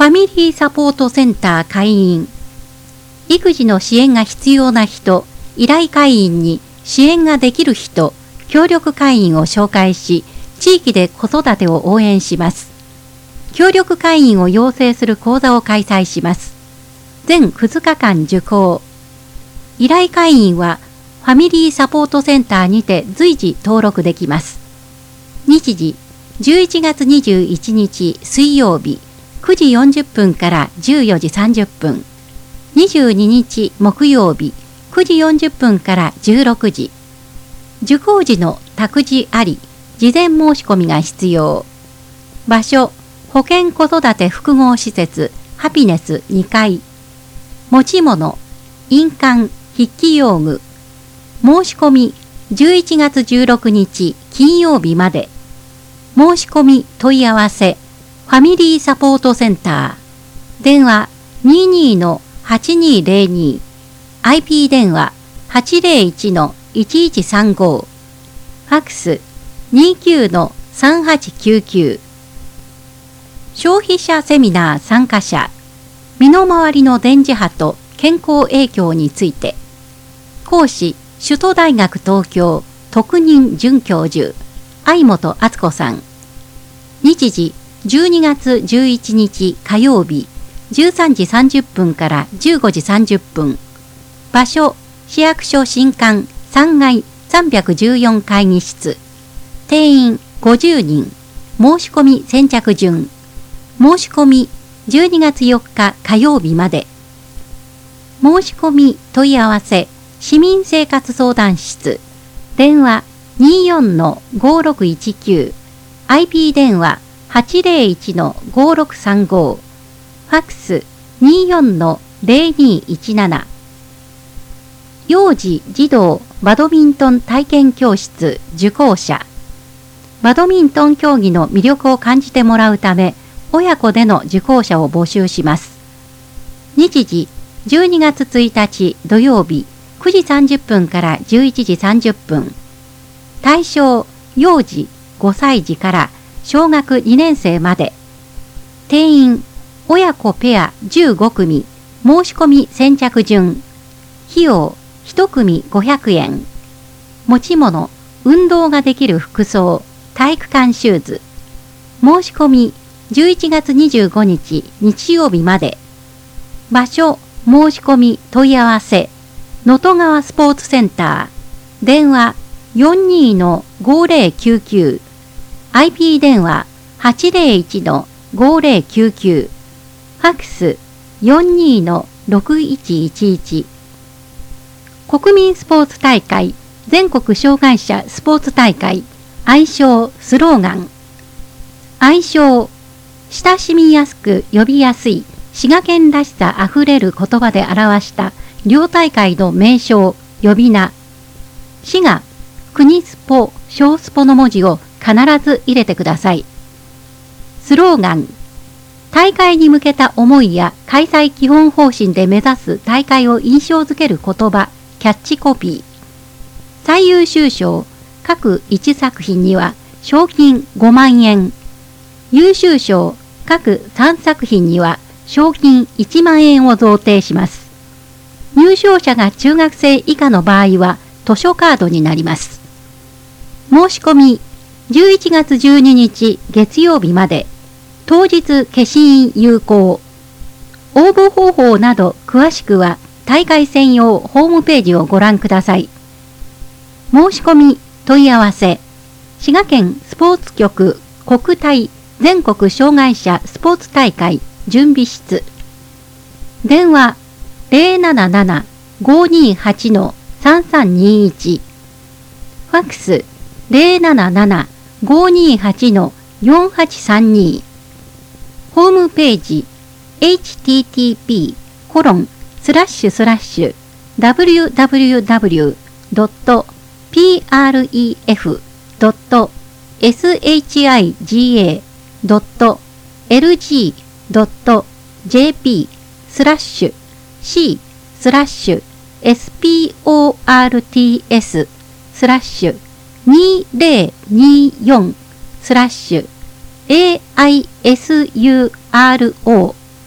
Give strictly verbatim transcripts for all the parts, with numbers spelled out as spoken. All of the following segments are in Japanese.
ファミリーサポートセンター会員。育児の支援が必要な人、依頼会員に支援ができる人、協力会員を紹介し、地域で子育てを応援します。協力会員を養成する講座を開催します。全ふつかかん受講。依頼会員はファミリーサポートセンターにて随時登録できます。日時、じゅういちがつにじゅういちにち水曜日、くじよんじゅっぷんからじゅうよじさんじゅっぷん。にじゅうににち木曜日、くじよんじゅっぷんからじゅうろくじ。受講時の託児あり、事前申し込みが必要。場所、保健子育て複合施設、ハピネスにかい。持ち物、印鑑、筆記用具。申し込み、じゅういちがつじゅうろくにち金曜日まで。申し込み問い合わせ、ファミリーサポートセンター。電話 にじゅうに のはちにーぜろに。アイピー 電話 はちぜろいち のいちいちさんご。ファックス にじゅうきゅう のさんはちきゅうきゅう。消費者セミナー参加者。身の回りの電磁波と健康影響について。講師、首都大学東京特任准教授、相本敦子さん。日時、じゅうにがつじゅういちにち火曜日、じゅうさんじさんじゅっぷんからじゅうごじさんじゅっぷん。場所、市役所新館さんがいさんびゃくじゅうよん会議室。定員ごじゅうにん。申し込み先着順。申し込みじゅうにがつよっか火曜日まで。申し込み問い合わせ、市民生活相談室。電話 にじゅうよん のごろくいちきゅう。アイピー 電話 はちぜろいち のごろくさんご。ファックス にじゅうよん のぜろにいちなな。幼児児童バドミントン体験教室受講者。バドミントン競技の魅力を感じてもらうため、親子での受講者を募集します。日時、じゅうにがつついたち土曜日、くじさんじゅっぷんからじゅういちじさんじゅっぷん。対象、幼児ごさいじから小学にねんせいまで。定員、親子ペアじゅうごくみ、申し込み先着順。費用、いちくみごひゃくえん。持ち物、運動ができる服装、体育館シューズ。申し込み、じゅういちがつにじゅうごにち日曜日まで。場所、申し込み問い合わせ、能登川スポーツセンター。電話 よんじゅうに のごぜろきゅうきゅう。アイピー 電話 はちぜろいち のごぜろきゅうきゅう。ファックス よんじゅうに のろくいちいちいち。国民スポーツ大会、全国障害者スポーツ大会、愛称スローガン。愛称、親しみやすく呼びやすい滋賀県らしさあふれる言葉で表した両大会の名称、呼び名。滋賀、国スポ、小スポの文字を必ず入れてください。スローガン。大会に向けた思いや開催基本方針で目指す大会を印象づける言葉、キャッチコピー。最優秀賞、各いちさく品には賞金ごまんえん。優秀賞、各さんさく品には賞金いちまんえんを贈呈します。入賞者が中学生以下の場合は図書カードになります。申し込み、じゅういちがつじゅうににち月曜日まで。当日消印有効。応募方法など詳しくは大会専用ホームページをご覧ください。申し込み、問い合わせ、滋賀県スポーツ局国体全国障害者スポーツ大会準備室。電話 ぜろなななな ごにはち のさんさんにいち。ファックス ぜろなななな ごにはち のよんはちさんに。ホームページ エイチティーティーピー コロンスラッシュスラッシュ ダブリューダブリューダブリュー ドット ピーアールイーエフ ドット エスエイチアイジーエー ドット エルジー ドット ジェーピー スラッシュ C スラッシュ エスピーオーアールティーエス スラッシュにぜろによんスラッシュ エーアイエスユーアールオー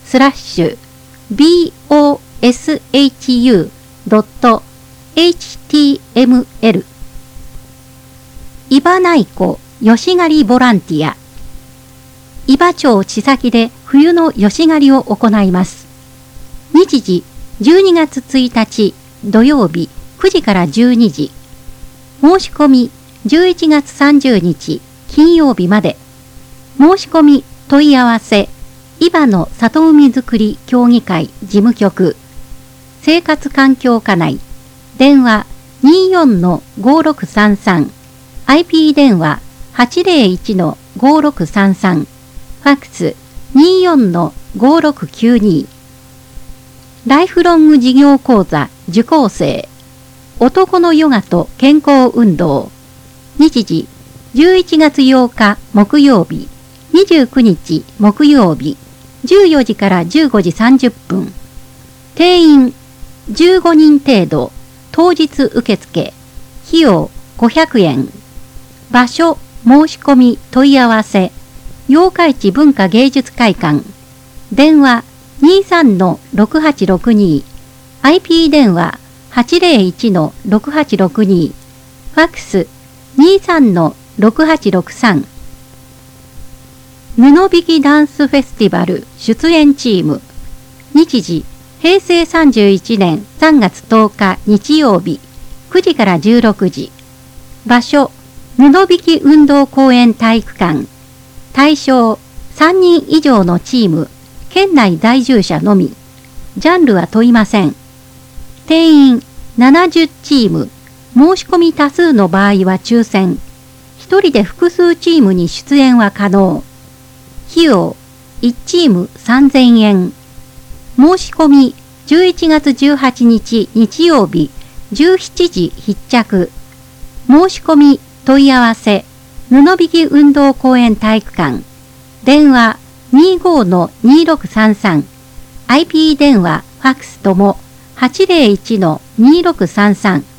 スラッシュ ビーオーエスエイチユードットエイチティーエムエル 伊庭内湖吉狩りボランティア。伊庭町千崎で冬の吉狩りを行います。日時じゅうにがつついたち土曜日くじからじゅうにじ。申し込みじゅういちがつさんじゅうにち金曜日まで。申し込み問い合わせ伊庭の里海づくり協議会事務局生活環境課内電話 にじゅうよんのごろくさんさん アイピー 電話 はちぜろいちのごろくさんさん ファックス にじゅうよんのごろくきゅうに。ライフロング事業講座受講生男のヨガと健康運動。日時じゅういちがつようか木曜日にじゅうくにち木曜日じゅうよじからじゅうごじさんじゅっぷん。定員じゅうごにん程度。当日受付。費用ごひゃくえん。場所申し込み問い合わせ八日市文化芸術会館。電話 にじゅうさんのろくはちろくに。アイピー 電話 はちぜろいちのろくはちろくに。ファックス にじゅうさんのろくはちろくさん。布引きダンスフェスティバル出演チーム。日時へいせいさんじゅういちねんさんがつとおか日曜日くじからじゅうろくじ。場所布引き運動公園体育館。対象さんにん以上のチーム。県内在住者のみ。ジャンルは問いません。定員ななじゅうチーム。申し込み多数の場合は抽選。ひとりで複数チームに出演は可能。費用いちチームさんぜんえん。申し込みじゅういちがつじゅうはちにち日曜日じゅうしちじ必着。申し込み問い合わせ布引き運動公園体育館。電話 にじゅうごのにろくさんさん。アイピー 電話ファックスとも はちぜろいちのにろくさんさん。